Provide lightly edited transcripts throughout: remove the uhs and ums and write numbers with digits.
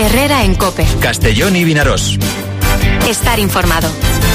Herrera en COPE. Castellón y Vinarós. Estar informado.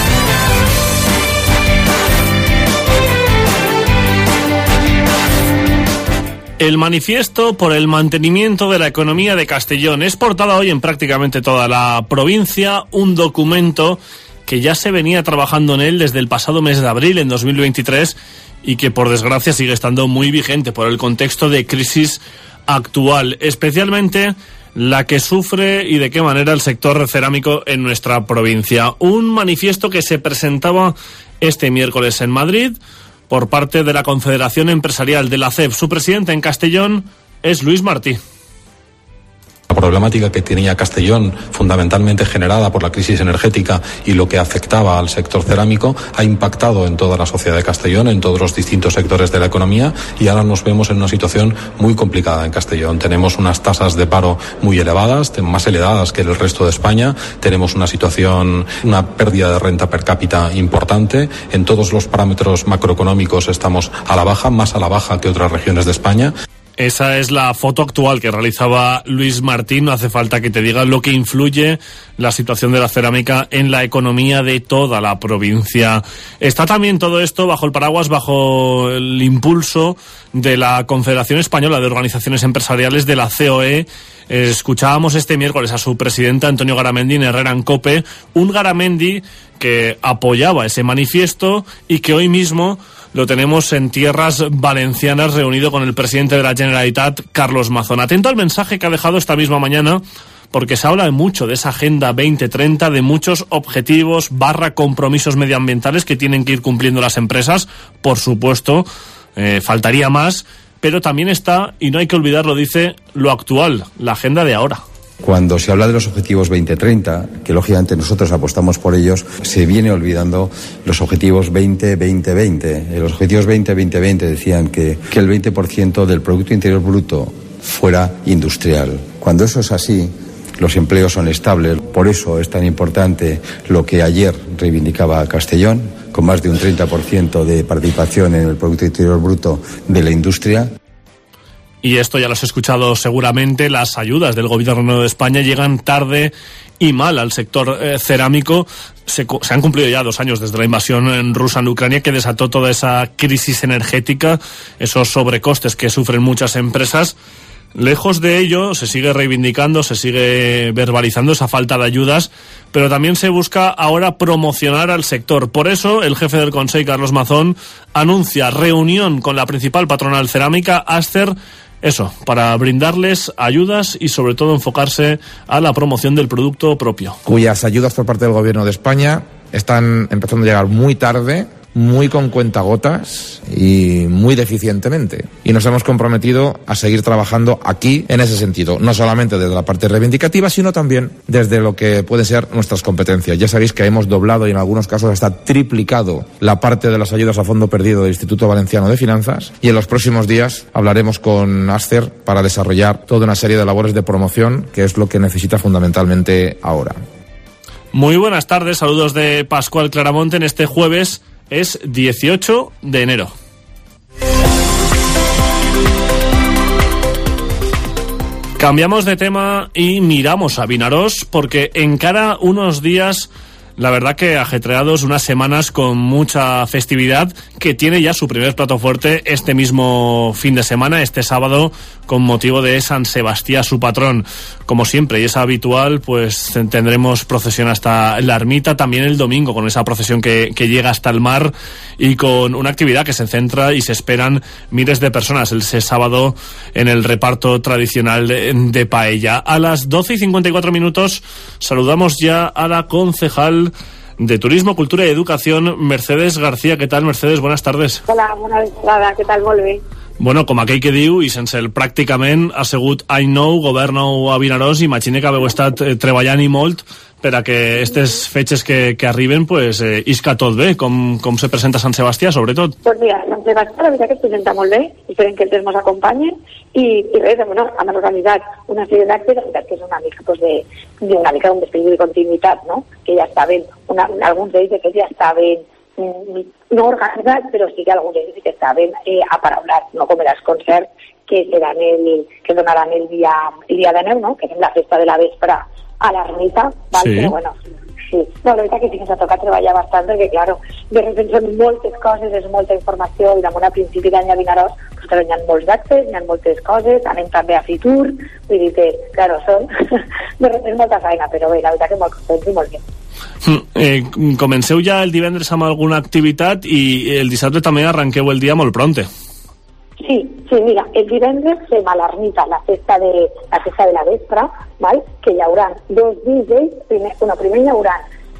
El manifiesto por el mantenimiento de la economía de Castellón es portada hoy en prácticamente toda la provincia, un documento que ya se venía trabajando en él desde el pasado mes de abril en 2023 y que por desgracia sigue estando muy vigente por el contexto de crisis actual, especialmente la que sufre y de qué manera el sector cerámico en nuestra provincia. Un manifiesto que se presentaba este miércoles en Madrid por parte de la Confederación Empresarial de la CEP. Su presidente en Castellón es Luis Martí. La problemática que tenía Castellón, fundamentalmente generada por la crisis energética y lo que afectaba al sector cerámico, ha impactado en toda la sociedad de Castellón, en todos los distintos sectores de la economía, y ahora nos vemos en una situación muy complicada en Castellón. Tenemos unas tasas de paro muy elevadas, más elevadas que el resto de España. Tenemos una situación, una pérdida de renta per cápita importante. En todos los parámetros macroeconómicos estamos a la baja, más a la baja que otras regiones de España. Esa es la foto actual que realizaba Luis Martín. No hace falta que te diga lo que influye la situación de la cerámica en la economía de toda la provincia. Está también todo esto bajo el paraguas, bajo el impulso de la Confederación Española de Organizaciones Empresariales, de la COE. Escuchábamos este miércoles a su presidenta, Antonio Garamendi, en Herrera en COPE. Un Garamendi que apoyaba ese manifiesto y que hoy mismo lo tenemos en tierras valencianas, reunido con el presidente de la Generalitat, Carlos Mazón. Atento al mensaje que ha dejado esta misma mañana, porque se habla mucho de esa Agenda 2030, de muchos objetivos / compromisos medioambientales que tienen que ir cumpliendo las empresas. Por supuesto, faltaría más, pero también está, y no hay que olvidarlo, dice, lo actual, la agenda de ahora. Cuando se habla de los objetivos 2030, que lógicamente nosotros apostamos por ellos, se viene olvidando los objetivos 20-20-20. Los objetivos 20-20-20 decían que el 20% del Producto Interior Bruto fuera industrial. Cuando eso es así, los empleos son estables. Por eso es tan importante lo que ayer reivindicaba Castellón, con más de un 30% de participación en el Producto Interior Bruto de la industria. Y esto ya lo has escuchado seguramente, las ayudas del Gobierno de España llegan tarde y mal al sector cerámico. Se han cumplido ya 2 años desde la invasión rusa en Ucrania, que desató toda esa crisis energética, esos sobrecostes que sufren muchas empresas. Lejos de ello, se sigue reivindicando, se sigue verbalizando esa falta de ayudas, pero también se busca ahora promocionar al sector. Por eso, el jefe del Consell, Carlos Mazón, anuncia reunión con la principal patronal cerámica, Aster, para brindarles ayudas y sobre todo enfocarse a la promoción del producto propio. Cuyas ayudas por parte del Gobierno de España están empezando a llegar muy tarde, muy con cuentagotas y muy deficientemente. Y nos hemos comprometido a seguir trabajando aquí en ese sentido, no solamente desde la parte reivindicativa, sino también desde lo que pueden ser nuestras competencias. Ya sabéis que hemos doblado y en algunos casos hasta triplicado la parte de las ayudas a fondo perdido del Instituto Valenciano de Finanzas, y en los próximos días hablaremos con Aster para desarrollar toda una serie de labores de promoción, que es lo que necesita fundamentalmente ahora. Muy buenas tardes, saludos de Pascual Claramonte en este jueves. Es 18 de enero. Cambiamos de tema y miramos a Vinarós, porque encara unos días, la verdad que ajetreados, unas semanas con mucha festividad, que tiene ya su primer plato fuerte este mismo fin de semana, este sábado, con motivo de San Sebastián, su patrón. Como siempre, y es habitual, pues tendremos procesión hasta la ermita, también el domingo, con esa procesión que llega hasta el mar, y con una actividad que se centra y se esperan miles de personas ese sábado en el reparto tradicional de paella. A las 12:54 saludamos ya a la concejal de Turismo, Cultura y Educación, Mercedes García. ¿Qué tal, Mercedes? Buenas tardes. Hola, bona vesprada. Què tal? Molt bé. Bueno, com aquell que diu, i sense el pràcticament, ha sigut any nou, govern nou a Vinarós, imagine que haveu estat treballant i molt per a que aquestes fetges que arriben, pues, isca tot bé. Com se presenta Sant Sebastià, sobretot? Pues mira, Sant Sebastià, la veritat que es presenta molt bé, esperem que el temps ens acompanyi, i res, bueno, hem organitzat una sèrie d'actes, la veritat que és una mica, pues, d'una mica d'un desplegui de continuïtat, no? Que ja estaven, alguns d'ells de fet ja estaven no organitzats, però sí que alguns d'ells que estaven aparaulats, no com els concerts que donaran el dia de neu, no? Que és la festa de la vespre a l'ermita, sí. Però bueno, sí. No, la veritat que sí que ens ha tocat treballar bastant perquè, claro, de repente són moltes coses, és molta informació, i damunt a principi d'any a Vinaròs, pues, claro, hi ha molts actes, hi ha moltes coses, anem també a Fitur, vull dir que, claro, és molta feina, però bé, la veritat que molt contents i molt bé. Comenceu ja el divendres amb alguna activitat i el dissabte també arranqueu el dia molt pronte. Sí, mira, el divendres fem a l'ermita la festa de la vespre, val? Que hi haurà 2 DJs, primer hi haurà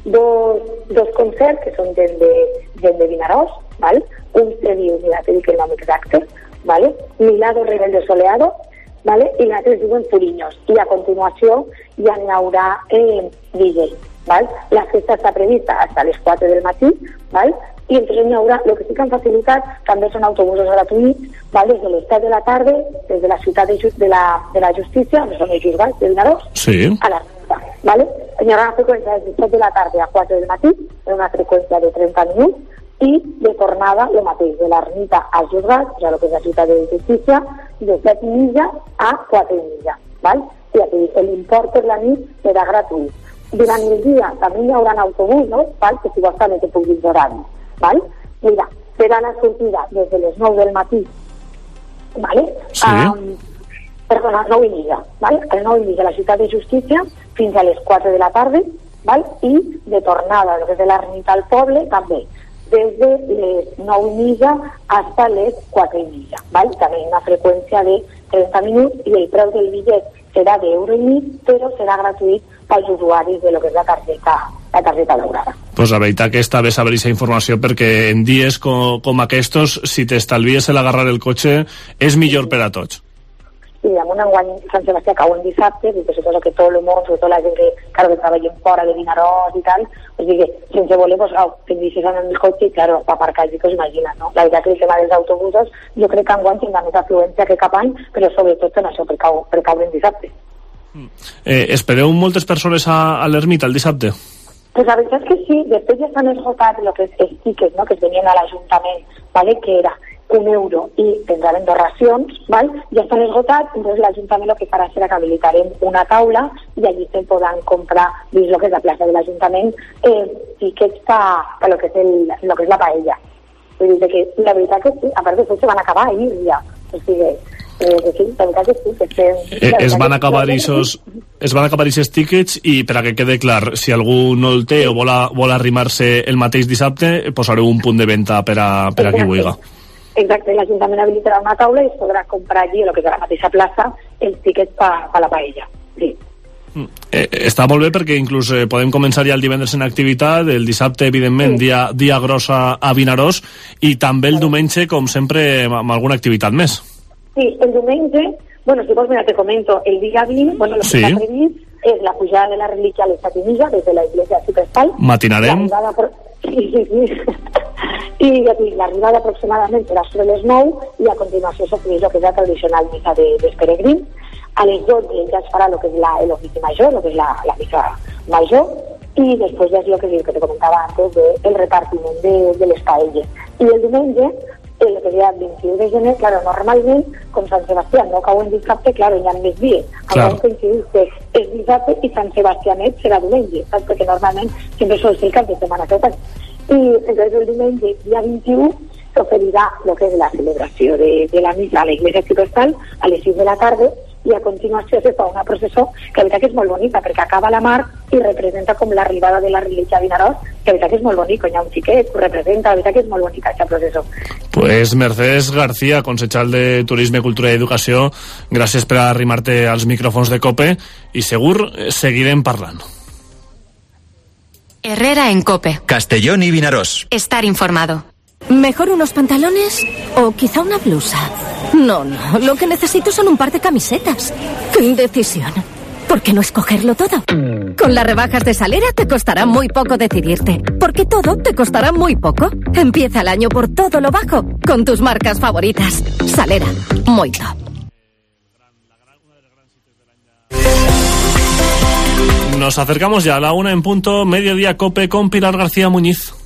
dos concerts que són gent de Vinaròs, val? Un se diu, mira, te dic el nom exacte, vale? Milado Rebelde Soleado, vale? I l'altre es diuen Puriños, i a continuació ja n'hi haurà DJs, val? La festa està prevista fins a les 4 del matí, val? I entonces n'hi haurà, el que sí que han facilitat també són autobusos gratuïts, val? Des de les 7 de la tarda, des de la ciutat de la justícia, on són els juzgats de Vinaròs, sí. A l'ermita, vale? Hi haurà una freqüència de 7 de la tarda a 4 del matí, una freqüència de 30 minuts, i de tornada el mateix, de l'ermita als juzgats, ja el que és la ciutat de justícia, de 7:30 a 4:30, val? I aquí l'import per la nit serà gratuït. Durant el dia també hi haurà autobusos, val? Que si vols també te puc dir l'horari, val? Mira, serà la sortida des de les 9 del matí, vale? Sí. Perdona, 9:30, val? A les 9:30 a la ciutat de justícia fins a les 4 de la tarda, val? I de tornada des de l'ermita al poble també, des de les 9:30 hasta les 4:30, val? També una freqüència de 30 minuts i el preu del bitllet serà d'1,5 €, però serà gratuït pels usuaris de lo que és la targeta daurada. Pues la veritat que està bé saber aquesta informació perquè en dies com aquests, si t'estalvies l'agarrar el cotxe, és millor per a tots. I damunt enguany Sant Sebastià cau en dissabte, i que suposo que tot el món, sobretot la gent que treballem fora de Vinaròs i tal, pues que sense voler, pues, tindries en el cotxe i, claro, per aparcar, que us imagines, no? La veritat que el tema dels autobusos, jo crec que enguany tindrà més afluència que cap any, però sobretot en això, per caure en dissabte. Espereu moltes persones a l'ermita el dissabte? Pues la veritat que sí, després ja s'han esgotat el que és els tickets, no? Que es venien a l'Ajuntament, ¿vale? Que era €1 i tindran 2 racions, ¿vale? Ja estan esgotats, entonces l'Ajuntament el que farà serà que habilitarem una taula i allí se poden comprar, dins el que és la plaça de l'Ajuntament, tickets per lo que és la paella. Vull dir que la veritat que sí, a part de tot se van acabar ahir ja, o sigui, sí, la veritat que sí, que es van acabar aquests tíquets i per a que quede clar, si algú no el té o vol arrimar-se el mateix dissabte, posareu un punt de venda per a qui vulgui. Exacte, l'Ajuntament habilitarà una taula i es podrà comprar allí, el que és a la mateixa plaça, els tíquets per la paella, sí. Està molt bé perquè inclús podem començar ja el divendres en activitat, el dissabte evidentment sí. dia gros a Vinaròs i també el diumenge com sempre amb alguna activitat més. Sí, el diumenge, bueno, si vols, mira, te comento, el dia 20, bueno, lo que està previst és la pujada de la relíquia a l'Estatimilla des de la Iglesia de Superstal. Matinarem. Sí. I l'arribada aproximadament serà sobre les 9 i a continuació s'ofereix el que és la tradicional missa dels peregrins. A les 12 ja es farà el que és l'ofici major, el que és la missa major, i després ja és el que te comentava antes del repartiment de les paelles. I el diumenge, el que seria el 21 de gener, claro, normalment, com Sant Sebastià no cau en dissabte, claro, hi ha més dies. Clar. Coincideix que és dissabte i Sant Sebastianet serà diumenge, saps? Perquè normalment sempre sol ser el cap de setmana tot any. I entonces el diumenge, dia 21, s'oferirà el que és la celebració de la missa a la Iglesia Episcopal a les 6 de la tarda i a continuació se fa una processó que la veritat que és molt bonica perquè acaba la mar i representa com l'arribada de la relíquia a Vinaròs, que la veritat que és molt bonic, hi ha un xiquet, ho representa, la veritat que és molt bonica aquesta processó. Pues Mercedes García, consejal de Turisme, Cultura i Educació, gràcies per arrimar-te als micròfons de COPE i segur seguirem parlant. Herrera en COPE. Castellón y Vinaròs. Estar informado. ¿Mejor unos pantalones o quizá una blusa? No, lo que necesito son un par de camisetas. ¡Qué indecisión! ¿Por qué no escogerlo todo? Con las rebajas de Salera te costará muy poco decidirte, porque todo te costará muy poco. Empieza el año por todo lo bajo, con tus marcas favoritas. Salera, muy top. Nos acercamos ya a la 1 en punto, mediodía COPE con Pilar García Muñiz.